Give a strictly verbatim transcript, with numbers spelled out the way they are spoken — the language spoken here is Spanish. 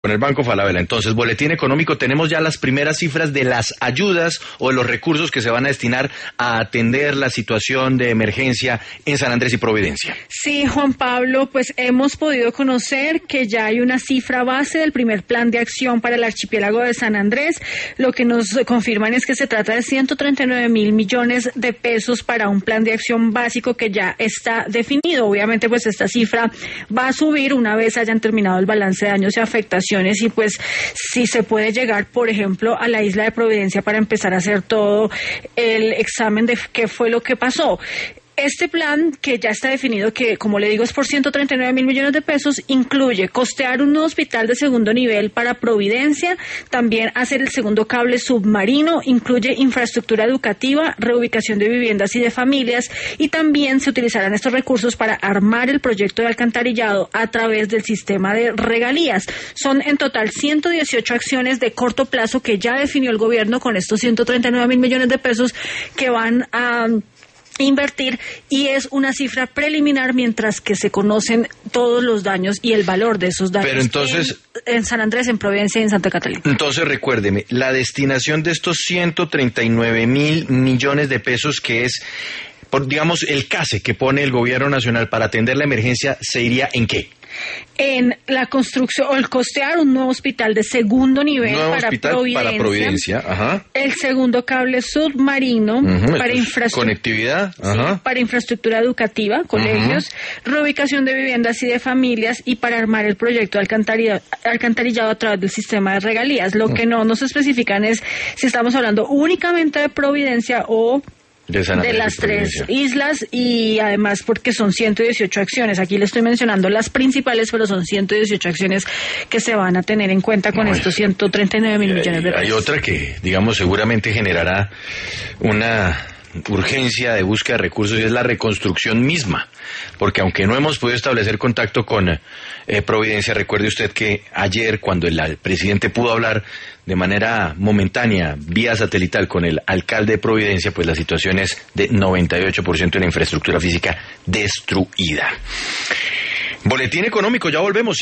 Con el Banco Falabella. Entonces, boletín económico, tenemos ya las primeras cifras de las ayudas o de los recursos que se van a destinar a atender la situación de emergencia en San Andrés y Providencia. Sí, Juan Pablo, pues hemos podido conocer que ya hay una cifra base del primer plan de acción para el archipiélago de San Andrés. Lo que nos confirman es que se trata de ciento treinta y nueve mil millones de pesos para un plan de acción básico que ya está definido. Obviamente, pues esta cifra va a subir una vez hayan terminado el balance de daños y afectaciones y pues si se puede llegar, por ejemplo, a la isla de Providencia para empezar a hacer todo el examen de qué fue lo que pasó. Este plan, que ya está definido, que como le digo es por ciento treinta y nueve mil millones de pesos, incluye costear un nuevo hospital de segundo nivel para Providencia, también hacer el segundo cable submarino, incluye infraestructura educativa, reubicación de viviendas y de familias, y también se utilizarán estos recursos para armar el proyecto de alcantarillado a través del sistema de regalías. Son en total ciento dieciocho acciones de corto plazo que ya definió el gobierno con estos ciento treinta y nueve mil millones de pesos que van a invertir, y es una cifra preliminar mientras que se conocen todos los daños y el valor de esos daños. Pero entonces, en, en San Andrés, en Providencia y en Santa Catalina. Entonces recuérdeme, la destinación de estos ciento treinta y nueve mil millones de pesos, que es, por, digamos, el CASE que pone el gobierno nacional para atender la emergencia, ¿se iría en qué? En la construcción o el costear un nuevo hospital de segundo nivel nuevo para, hospital Providencia, para Providencia, ajá. El segundo cable submarino, uh-huh, para infraestructura, conectividad, ajá. Sí, para infraestructura educativa, colegios, uh-huh. reubicación de viviendas y de familias, y para armar el proyecto de alcantarillado, alcantarillado a través del sistema de regalías. Lo uh-huh. que no nos especifican es si estamos hablando únicamente de Providencia o de, de las tres islas, y además porque son ciento dieciocho acciones. Aquí le estoy mencionando las principales, pero son ciento dieciocho acciones que se van a tener en cuenta con no, estos ciento treinta y nueve mil millones de pesos. Hay otra que, digamos, seguramente generará una urgencia de búsqueda de recursos, y es la reconstrucción misma, porque aunque no hemos podido establecer contacto con eh, Providencia, recuerde usted que ayer, cuando el, el presidente pudo hablar de manera momentánea, vía satelital, con el alcalde de Providencia, pues la situación es de noventa y ocho por ciento de la infraestructura física destruida. Boletín económico, ya volvemos.